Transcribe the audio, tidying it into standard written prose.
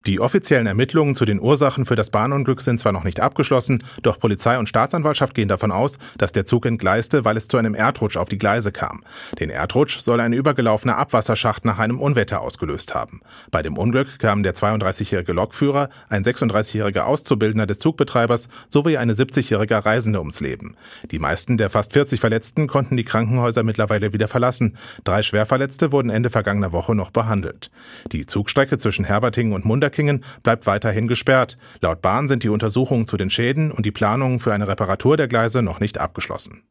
Die offiziellen Ermittlungen zu den Ursachen für das Bahnunglück sind zwar noch nicht abgeschlossen, doch Polizei und Staatsanwaltschaft gehen davon aus, dass der Zug entgleiste, weil es zu einem Erdrutsch auf die Gleise kam. Den Erdrutsch soll ein übergelaufener Abwasserschacht nach einem Unwetter ausgelöst haben. Bei dem Unglück kamen der 32-jährige Lokführer, ein 36-jähriger Auszubildender des Zugbetreibers sowie eine 70-jährige Reisende ums Leben. Die meisten der fast 40 Verletzten konnten die Krankenhäuser mittlerweile wieder verlassen. 3 Schwerverletzte wurden Ende vergangener Woche noch behandelt. Die Zugstrecke zwischen Herbertingen und Munderkingen bleibt weiterhin gesperrt. Laut Bahn sind die Untersuchungen zu den Schäden und die Planungen für eine Reparatur der Gleise noch nicht abgeschlossen.